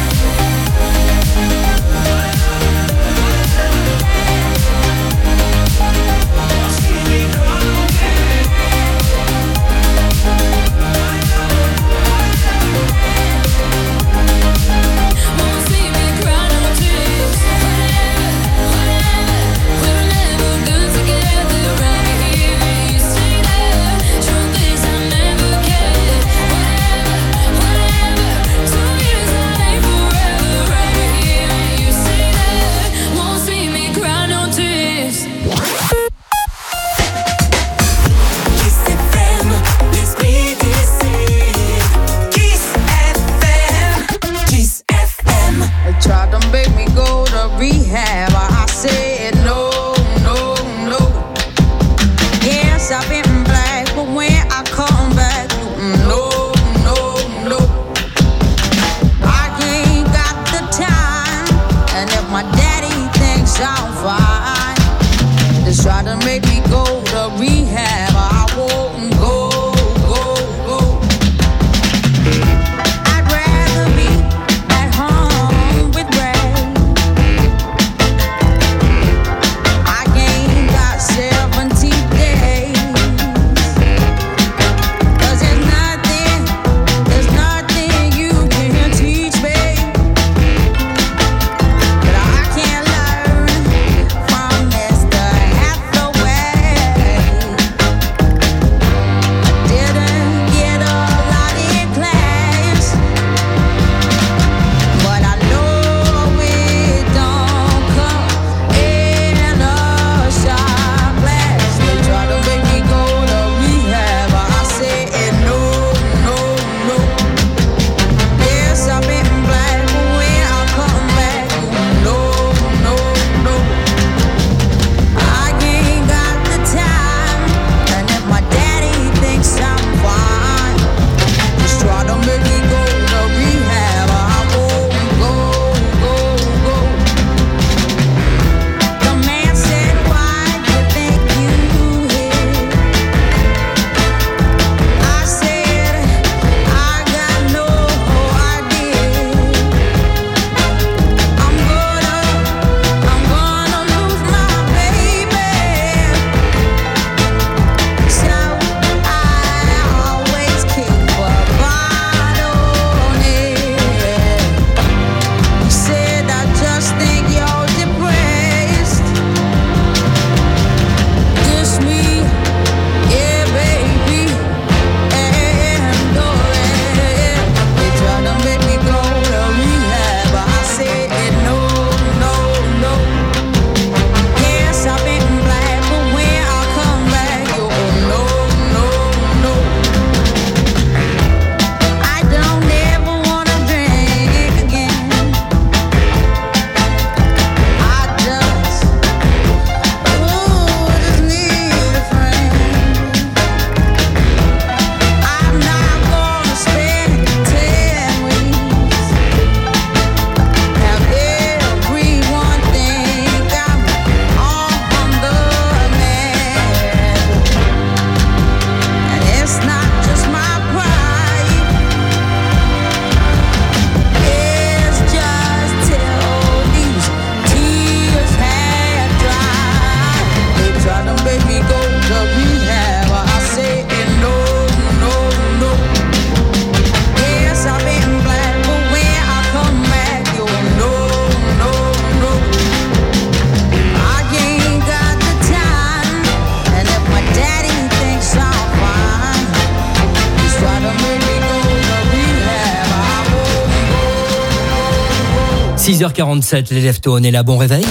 Won't see me cry no tears. Whatever, whatever. We were never good together. I'll be here and you stay there. Truth is I never cared. Whatever, whatever. Two years that ain't forever. I'll be here and you stay there. Won't see me cry no tears. Kiss F M, l'esprit d'ici. Kiss F M, Kiss F M. They tried to make me go to rehab. I said no, no, no. Yes, I've been black, but when I come back, no, no, no. I ain't got the time, and if my daddy thinks I'm fine, they try to make me go to rehab. I won't go, go, go. I'd rather be at home with Ray. I ain't got seventy days. 'Cause there's nothing, there's nothing you can teach me that I can't learn from Mister Hathaway. six heures quarante-sept, les lève-tôt, on est là, bon réveil.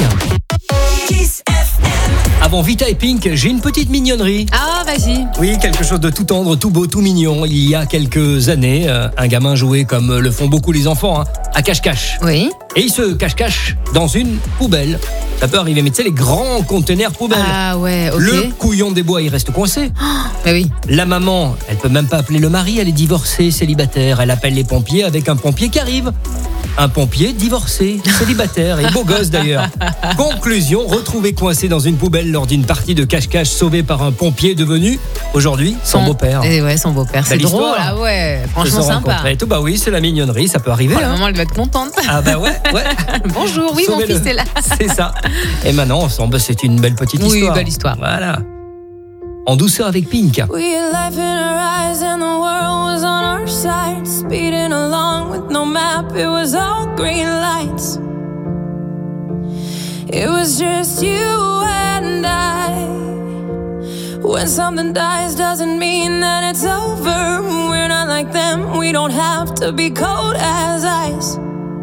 Avant Vita et Pink, j'ai une petite mignonnerie. Ah, vas-y. Oui, quelque chose de tout tendre, tout beau, tout mignon. Il y a quelques années, euh, un gamin jouait comme le font beaucoup les enfants, hein, à cache-cache. Oui. Et il se cache-cache dans une poubelle. Ça peut arriver, mais tu sais, les grands conteneurs poubelles. Ah ouais, ok. Le couillon des bois, il reste coincé. Oh, bah oui. La maman, elle peut même pas appeler le mari, elle est divorcée, célibataire. Elle appelle les pompiers avec un pompier qui arrive. Un pompier divorcé, célibataire et beau gosse d'ailleurs. Conclusion, retrouvé coincé dans une poubelle lors d'une partie de cache-cache, sauvé par un pompier devenu, aujourd'hui, son, son beau-père. Et ouais, son beau-père. C'est Belle drôle, histoire. ah ouais, franchement Se sont sympa. rencontrés et tout, bah oui, c'est la mignonnerie, ça peut arriver. Oh, la hein. maman, elle doit être contente. Ah bah ouais, ouais. Bonjour, oui, Sauvez-le. mon fils est là. C'est ça. Et maintenant, ensemble, c'est une belle petite Oui, histoire. belle histoire. Voilà. En douceur avec Pink. We had life in our eyes and the world was on our side. Speeding along with no map, it was all green lights. It was just you and I. When something dies doesn't mean that it's over. We're not like them, we don't have to be cold as ice.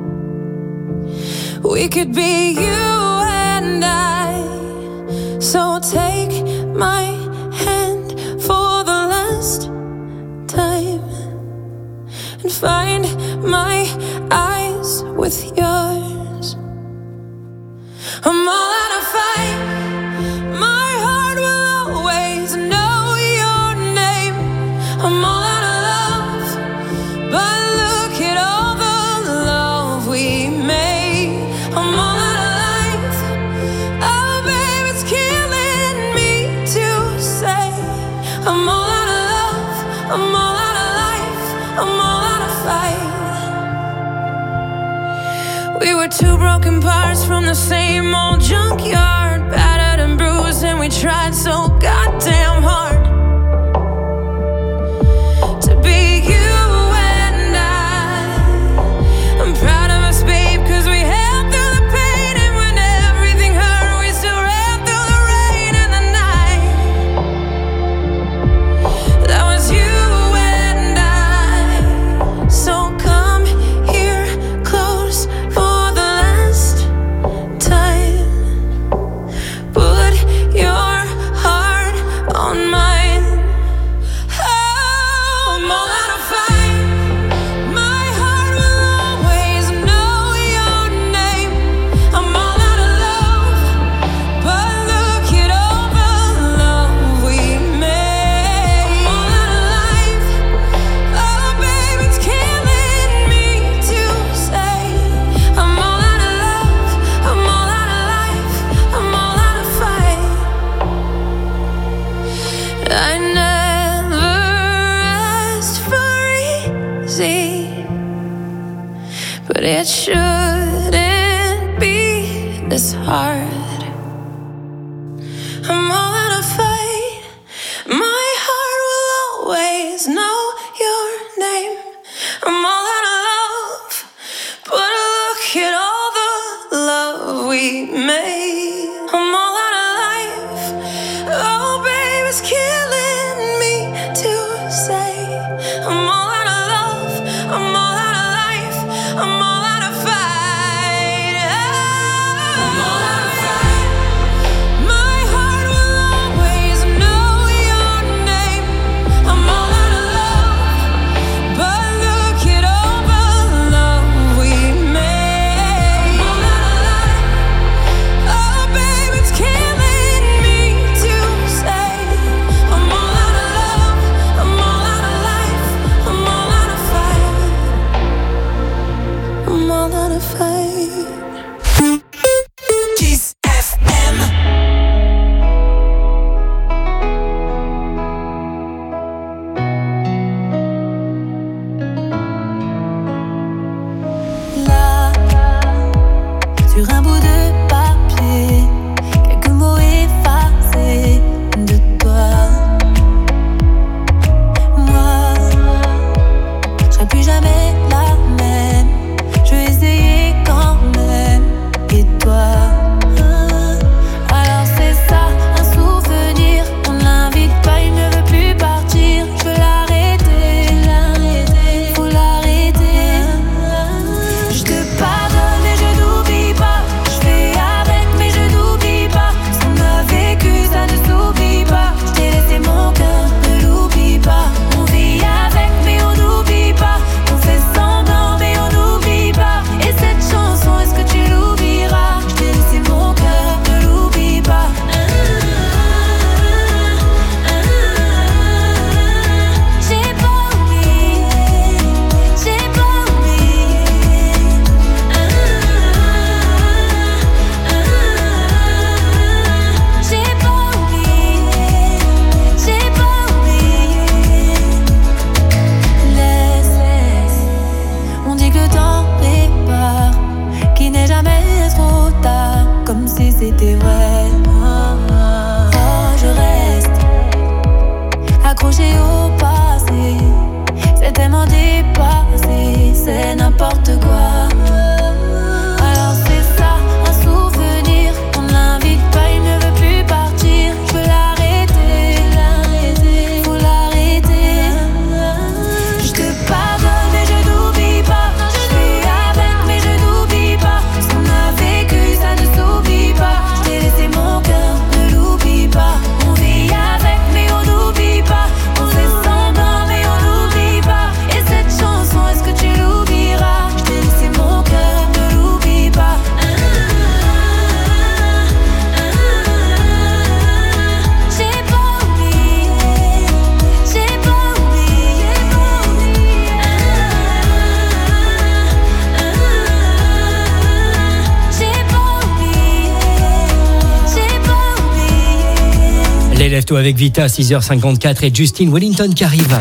We could be you and I. So take my hand for the last time and find my eyes with yours. I'm all out of fight. My heart will always know your name. I'm all out of love, but look at all the love we made. I'm all out of life. Oh, babe, it's killing me to say I'm all out of love. I'm all out of life. I'm all out of fight. We were two broken parts from the same old junkyard, battered and bruised, and we tried so goddamn hard to be you and I. I'm proud of us, babe, 'cause we held through the pain, and when everything hurt, we still ran through the rain and the night. That was you and I. So come here close for the last time. Put your heart on mine. Oh, I'm all out of fight. My heart will always know your name. I'm all out of love, but look at all the love we made. I'm all out of life. Oh, babe, it's killing me to say I'm all out of love. I'm all out of life. I'm all out of fight. I never asked for easy, but it shouldn't be this hard. I'm all out of fight. My heart will always know your name. I'm all out of love, but look at all the love we made. I'm all out of life. Oh, babe, it's killing me to say I'm all out of love. I'm all out of life. I'm all out of fight. I'm all out of fight. My heart will Les Leftos avec Vita, six heures cinquante-quatre et Justin Wellington qui arrive.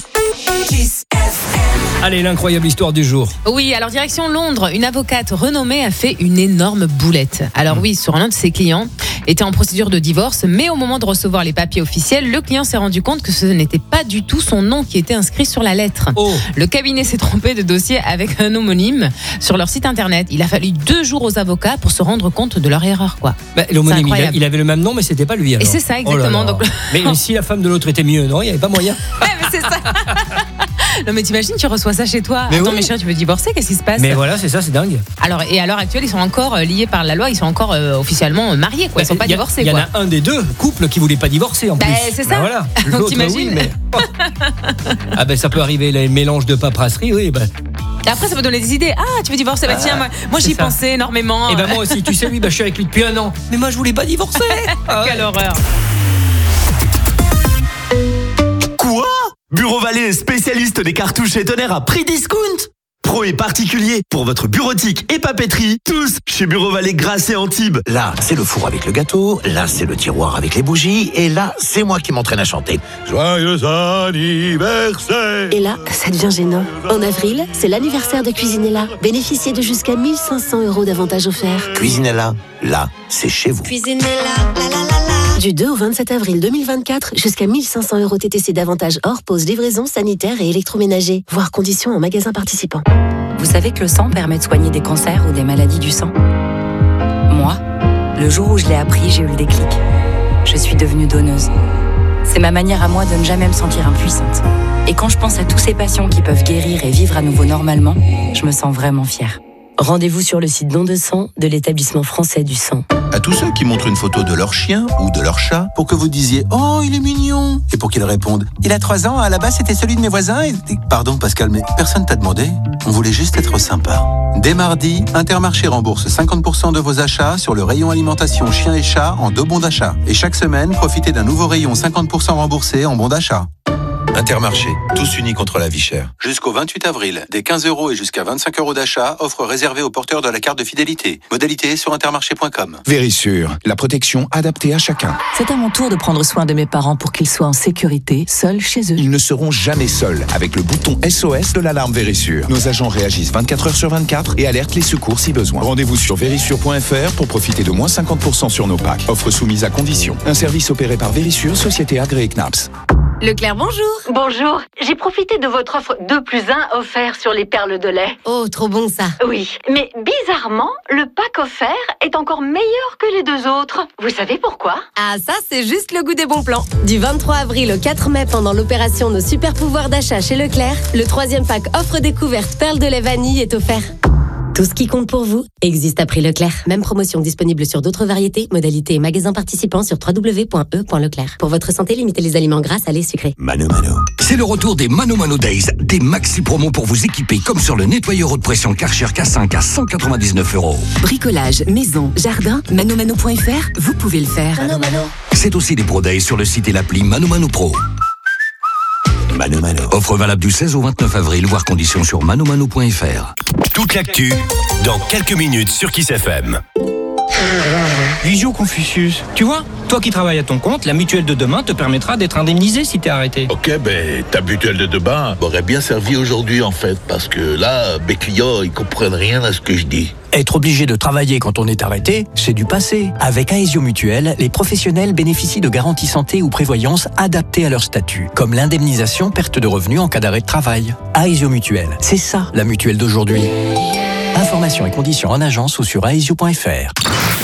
Allez, l'incroyable histoire du jour. Oui, alors direction Londres, une avocate renommée a fait une énorme boulette. Alors oui, sur l'un de ses clients était en procédure de divorce, mais au moment de recevoir les papiers officiels, le client s'est rendu compte que ce n'était pas du tout son nom qui était inscrit sur la lettre. Oh. Le cabinet s'est trompé de dossier avec un homonyme sur leur site internet. Il a fallu deux jours aux avocats pour se rendre compte de leur erreur, quoi. Bah, l'homonyme, il, a- il avait le même nom, mais c'était pas lui. Alors. Et c'est ça, exactement. Oh là là. Donc... Mais si la femme de l'autre était mieux, non, il n'y avait pas moyen. Ouais, mais c'est ça. Non mais t'imagines, tu reçois ça chez toi. Mais Attends, oui. mais chérie, tu veux divorcer? Qu'est-ce qui se passe? Mais voilà, c'est ça, c'est dingue. Alors, et à l'heure actuelle, ils sont encore euh, liés par la loi, ils sont encore euh, officiellement mariés, quoi. Ils sont pas Il y a- divorcés, Il y en quoi. a un des deux couples qui voulait pas divorcer en Bah, plus. c'est Bah ça. voilà. Donc, L'autre, t'imagines. oui, mais... Ah ben ça peut arriver, les mélanges de paperasserie, oui. Ben... Et après, ça peut donner des idées. Ah, tu veux divorcer? Bah Ah, tiens, moi, moi c'est j'y ça. pensais énormément. Et ben moi aussi, tu sais, oui, bah, je suis avec lui depuis un an. Mais moi, je voulais pas divorcer. Ah ouais. Quelle horreur. Quoi? Bureau Vallée, spécialiste des cartouches et tonnerres à prix discount. Pro et particulier, pour votre bureautique et papeterie, tous chez Bureau Vallée Grasse et Antibes. Là, c'est le four avec le gâteau, là, c'est le tiroir avec les bougies, et là, c'est moi qui m'entraîne à chanter. Joyeux anniversaire. Et là, ça devient gênant. En avril, c'est l'anniversaire de Cuisinella. Bénéficiez de jusqu'à mille cinq cents euros d'avantages offerts. Cuisinella, là, c'est chez vous. Cuisinella, la la la la. Du deux au vingt-sept avril deux mille vingt-quatre, jusqu'à mille cinq cents euros T T C d'avantages hors pause, livraison, sanitaire et électroménager. Voir conditions en magasin participant. Vous savez que le sang permet de soigner des cancers ou des maladies du sang? Moi, le jour où je l'ai appris, j'ai eu le déclic. Je suis devenue donneuse. C'est ma manière à moi de ne jamais me sentir impuissante. Et quand je pense à tous ces patients qui peuvent guérir et vivre à nouveau normalement, je me sens vraiment fière. Rendez-vous sur le site Don de sang de l'établissement français du sang. À tous ceux qui montrent une photo de leur chien ou de leur chat pour que vous disiez « Oh, il est mignon !» et pour qu'ils répondent « Il a trois ans, à la base c'était celui de mes voisins et... » Pardon Pascal, mais personne t'a demandé. On voulait juste être sympa. Dès mardi, Intermarché rembourse cinquante pour cent de vos achats sur le rayon alimentation chien et chat en deux bons d'achat. Et chaque semaine, profitez d'un nouveau rayon cinquante pour cent remboursé en bons d'achat. Intermarché, tous unis contre la vie chère. Jusqu'au vingt-huit avril, des quinze euros et jusqu'à vingt-cinq euros d'achat, offre réservée aux porteurs de la carte de fidélité. Modalité sur intermarché point com. Vérissure, la protection adaptée à chacun. C'est à mon tour de prendre soin de mes parents pour qu'ils soient en sécurité, seuls chez eux. Ils ne seront jamais seuls avec le bouton S O S de l'alarme Vérissure. Nos agents réagissent vingt-quatre heures sur vingt-quatre et alertent les secours si besoin. Rendez-vous sur vérissure point f r pour profiter de moins cinquante pour cent sur nos packs. Offre soumise à condition. Un service opéré par Vérissure, société agréée C N A P S. Leclerc, bonjour. Bonjour, j'ai profité de votre offre deux plus un offert sur les perles de lait. Oh, trop bon ça. Oui, mais bizarrement, le pack offert est encore meilleur que les deux autres. Vous savez pourquoi? Ah, ça, c'est juste le goût des bons plans. Du vingt-trois avril au quatre mai, pendant l'opération Nos super pouvoirs d'achat chez Leclerc, le troisième pack offre découverte perles de lait vanille est offert. Tout ce qui compte pour vous existe à prix Leclerc. Même promotion disponible sur d'autres variétés, modalités et magasins participants sur w w w point e point leclerc. Pour votre santé, limitez les aliments gras, salés, sucrés. Mano Mano. C'est le retour des Mano Mano Days, des maxi promos pour vous équiper comme sur le nettoyeur haute pression Karcher K cinq à cent quatre-vingt-dix-neuf euros. Bricolage, maison, jardin, manomano point f r, vous pouvez le faire. Mano Mano. C'est aussi des Pro Days sur le site et l'appli Mano Mano Pro. Mano Mano. Offre valable du seize au vingt-neuf avril, voire conditions sur manomano point f r. Toute l'actu, dans quelques minutes sur Kiss F M. Visio Confucius. Tu vois, toi qui travailles à ton compte, la mutuelle de demain te permettra d'être indemnisé si t'es arrêté. Ok, ben ta mutuelle de demain m'aurait bien servi aujourd'hui en fait, parce que là, mes clients, ils comprennent rien à ce que je dis. Être obligé de travailler quand on est arrêté, c'est du passé. Avec Aesio Mutuelle, les professionnels bénéficient de garanties santé ou prévoyance adaptées à leur statut, comme l'indemnisation perte de revenus en cas d'arrêt de travail. Aesio Mutuelle, c'est ça la mutuelle d'aujourd'hui. Informations et conditions en agence ou sur aesio point f r.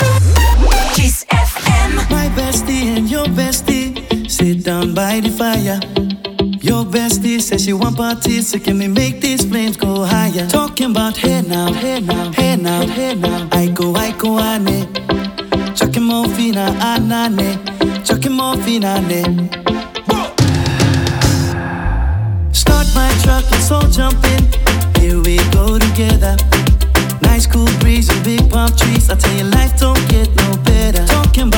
Kiss F M. My bestie and your bestie sit down by the fire. Your bestie says she want parties, so can we make these flames go higher? Talking about hey now, hey now, hey now, hey now. I go, I go, ane. Chucking more fina, anane. Chucking more fina, ane. Start my truck, let's all jump in. Here we go together. Nice cool breeze and big palm trees. I tell you, life don't get no better. Talking about